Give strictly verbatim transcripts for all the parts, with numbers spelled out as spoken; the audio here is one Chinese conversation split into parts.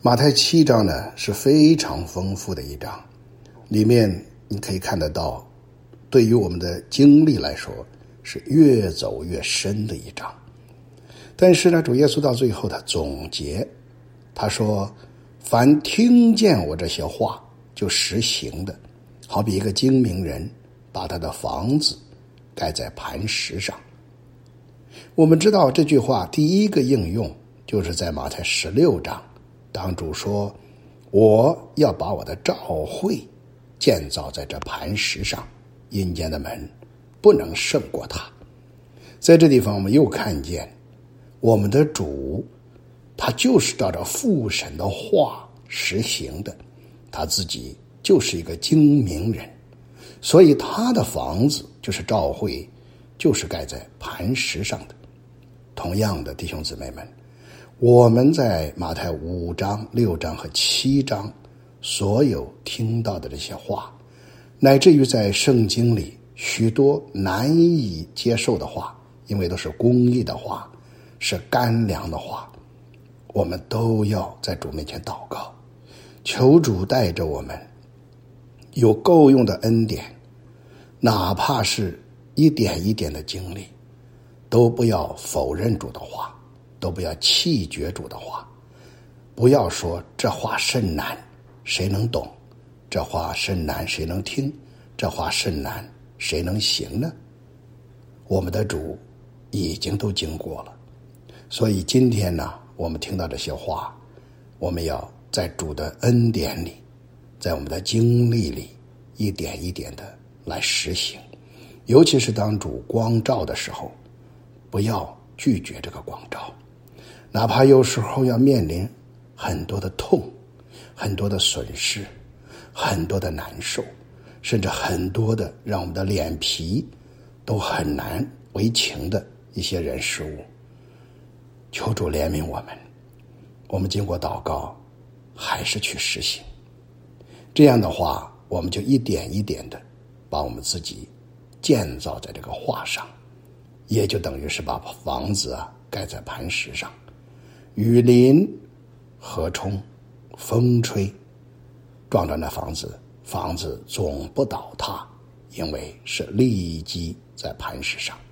马太七章呢是非常丰富的一章，里面你可以看得到，对于我们的经历来说是越走越深的一章。但是呢，主耶稣到最后他总结，他说凡听见我这些话就实行的，好比一个精明人把他的房子盖在磐石上。我们知道这句话第一个应用就是在马太十六章，当主说我要把我的召会建造在这磐石上，阴间的门不能胜过它。在这地方我们又看见我们的主他就是照着父神的话实行的，他自己就是一个精明人，所以他的房子就是召会，就是盖在磐石上的。同样的，弟兄姊妹们，我们在马太五章、六章和七章所有听到的这些话，乃至于在圣经里许多难以接受的话，因为都是公义的话，是干粮的话，我们都要在主面前祷告，求主带着我们有够用的恩典，哪怕是一点一点的经历，都不要否认主的话，都不要弃绝主的话，不要说这话甚难，谁能懂？这话甚难，谁能听？这话甚难，谁能行呢？我们的主已经都经过了，所以今天呢，我们听到这些话，我们要在主的恩典里，在我们的经历里，一点一点的来实行。尤其是当主光照的时候，不要拒绝这个光照，哪怕有时候要面临很多的痛，很多的损失，很多的难受，甚至很多的让我们的脸皮都很难为情的一些人事物，求主怜悯我们，我们经过祷告还是去实行。这样的话，我们就一点一点的把我们自己建造在这个话上，也就等于是把房子啊盖在磐石上，雨淋河冲风吹撞着那房子，房子总不倒塌，因为是立基在磐石上。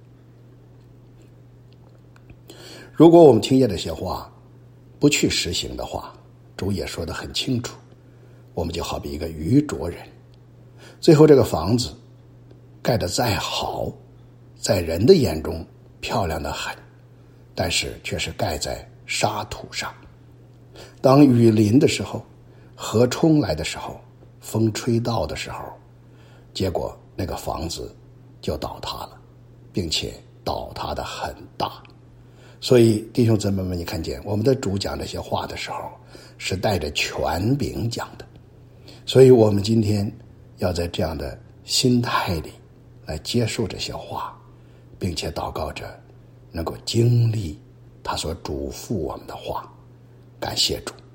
如果我们听见这些话不去实行的话，主也说得很清楚，我们就好比一个愚拙人，最后这个房子盖得再好，在人的眼中漂亮得很，但是却是盖在沙土上。当雨淋的时候，河冲来的时候，风吹到的时候，结果那个房子就倒塌了，并且倒塌得很大。所以弟兄姊妹们，你看见我们的主讲这些话的时候是带着权柄讲的，所以我们今天要在这样的心态里来接受这些话，并且祷告着能够经历他所嘱咐我们的话。感谢主。